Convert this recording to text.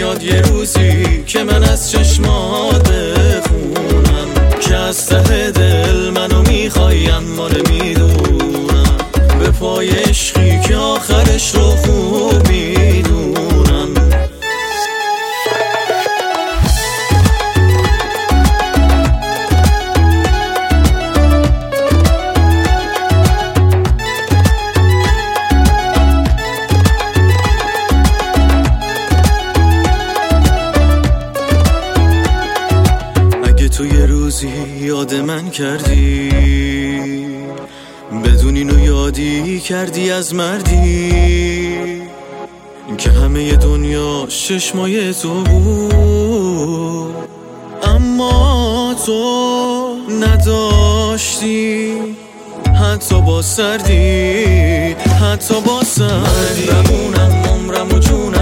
بیاد یه روزی که من از چشمات بخونم که از ته دل منو میخوای اما نمیدونم، به پای عشقی که آخرش رو خوب میدونم. تو یه روزی یاد من کردی، بدون اینو یادی کردی از مردی که همه دنیا چشمای تو بود، اما تو نداشتی حتی با سردی، حتی با سردی. بمونم عمرم و جونم